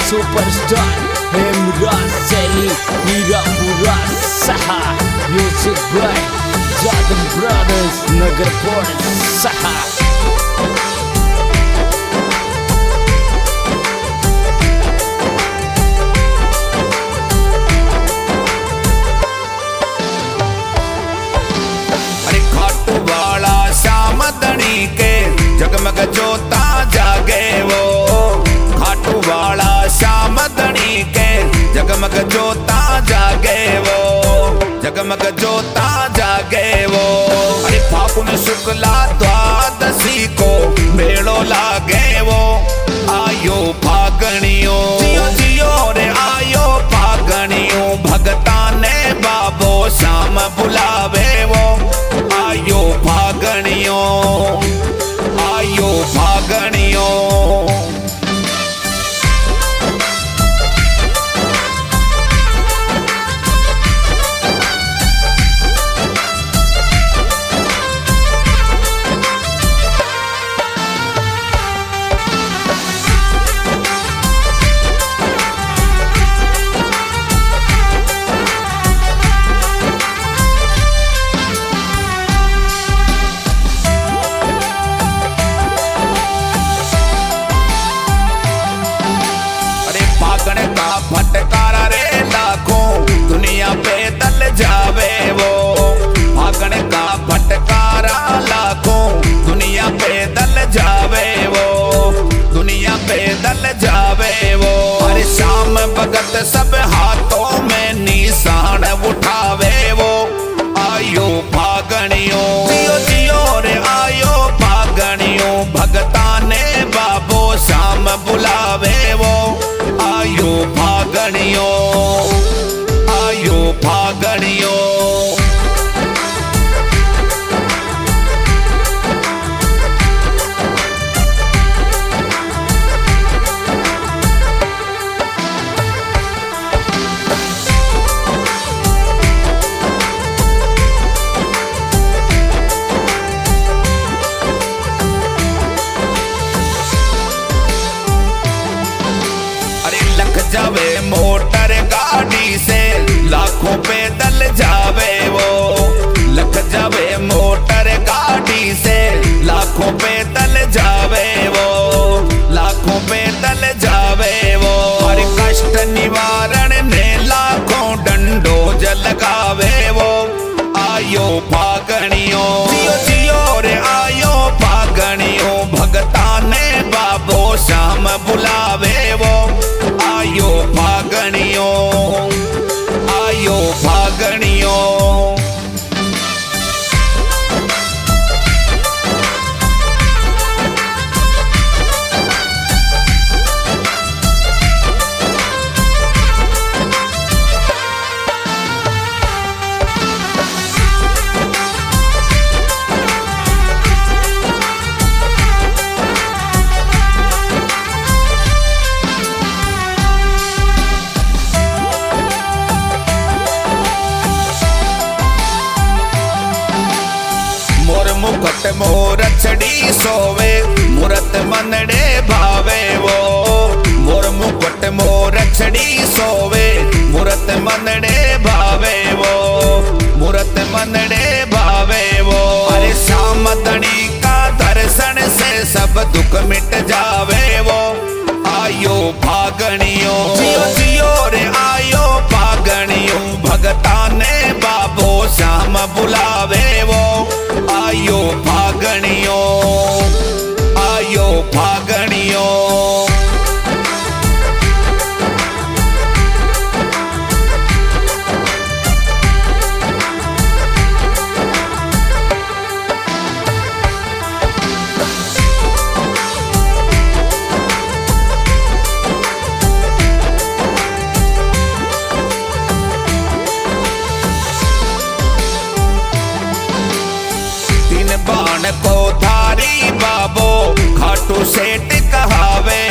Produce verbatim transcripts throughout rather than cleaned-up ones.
Superstar Hemraj Saini Hirapura सहा music by Jadav brothers Nagarkot सहा। श्यामदनी के जगमग जोता जागे वो, खाटू वाला श्यामदनी के जगमग जोता जागे वो, जगमग जोता जागे वो। अरे फागुन शुक्ला द्वादशी को मेलो लागे वो, आयो फागणियों जियो जियो रे आयो फागणियों, भगता ने बाबो श्याम बुलावे वो, आयो फागणियों आयो फागणियों। फटकारा रे लाखों दुनिया पे दल जावे वो, फागण का फटकारा लाखों दुनिया पे दल जावे वो, दुनिया पे दल जावे वो। हर शाम भगत सब हाथों में निशान उठावे वो, आयो फागणियों जियो जियो रे आयो फागणियों, भगता ने बाबो श्याम बुलावे वो, आयो फागणियों आयो फागणियों। जावे मोटर गाड़ी से लाखों पैदल जावे वो, लख जावे मोटर गाड़ी से लाखों पैदल जावे वो, लाखों पैदल जावे वो। हर कष्ट निवारण ने लाखों डंडोज लगावे वो, आयो फागणियों जियो जियो रे आयो फागणियों, भगता ने बाबो श्याम बुलावे वो, आयो फागणियों आयो फागणियों। मुकुट मोर छड़ी सोवे मूरत मनड़े भावे वो, मोर मुकुट मोर छड़ी सोवे मूरत मनड़े भावे वो, मूरत मनड़े भावे वो। अरे श्यामदनी का दर्शन से सब दुख मिट जावे वो, आयो फागणियों जियो जियो रे आयो फागणियों, भगता ने बाबो श्याम बुलावे वो, आयो फागणियों आयो फागणियों। बाण को धारी बाबो खाटू सेठ कहावे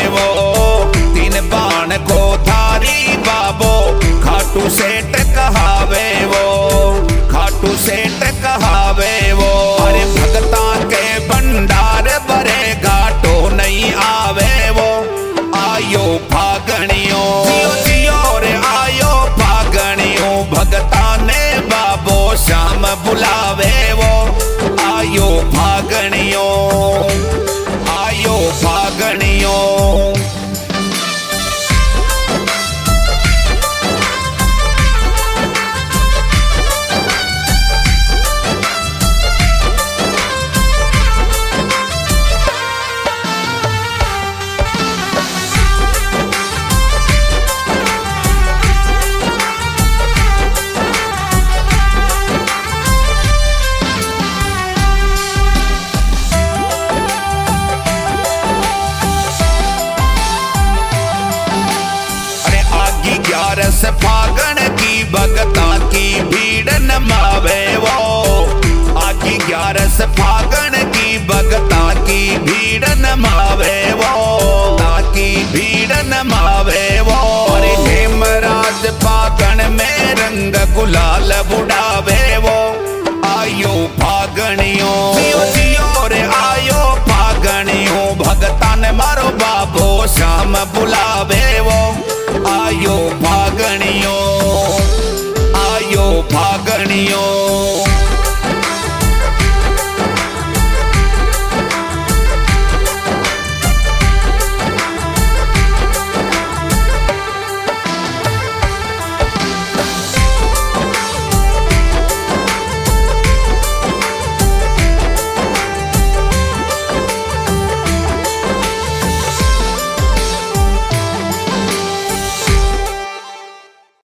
गुलाल बुढ़ावे वो। आयो फागणियों जियो जियो रे आयो फागणियों, भगता ने मारो बाबो श्याम बुलावे वो। आयो फागणियों आयो फागणियों।